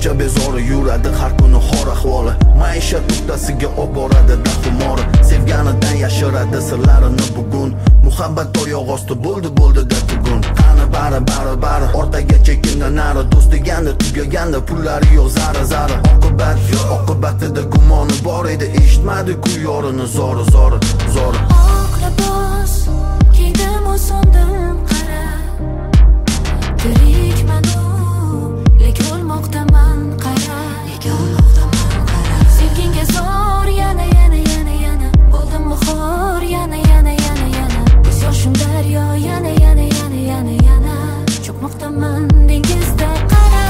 ko'cha bezori yuradi har kuni xor ahvoli. Maishat nuqtasiga olib boradi dahumori. Sevganidan yashiradi sirlarini bugun. Muhabbat oyoq osti bo'ldi da tugun. Qani bari ortaga chekinda nari. Do'st deganda tugaganda pullari yo'q zari. Oqibatida gumoni bor edi, eshitmadi-ku yorini zori. Oq libos kiydim o'sondim qara. Tirikman-u, lek o'lmoqdaman qara. Sevginga zor yana bo'ldim xor yana ko'z yoshim daryo yana cho'kmoqdaman dengizda qara.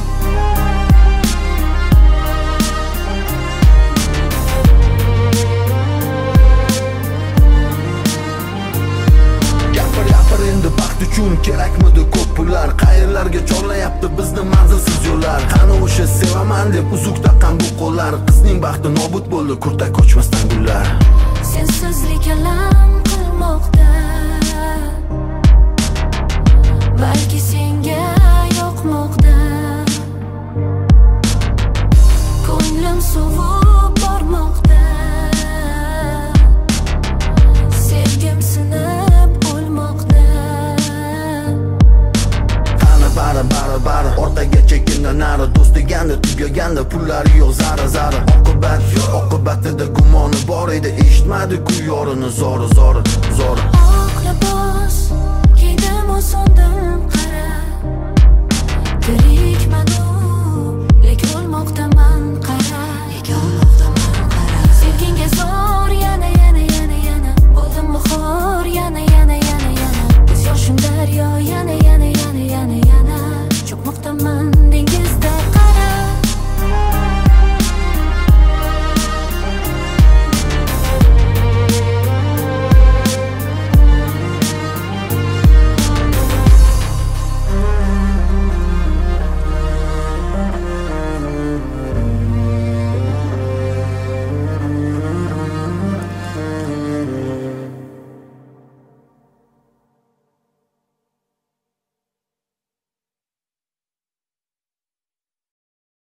Gapir endi baxt uchun kerakmidi ko'p pullar? Qayerlarga chorlayapti bizni manzilsiz yo'llar? Qani o'sha sevaman deb uzuk taqqan bu qo'llar? Qizning baxti nobud bo'ldi kurta ko'chmasdan gullar. Sensizlik alam qilmoqda, balki senga yoqmoqda. Ko'nglim sovib bormoqda, sevgim sinib o'lmoqda. Qani bari ortaga chekinda nari. Do'st deganda tugaganda pullari yo'q zari. Oqibatida gumoni bor edi, eshitmadi-ku yorini zori.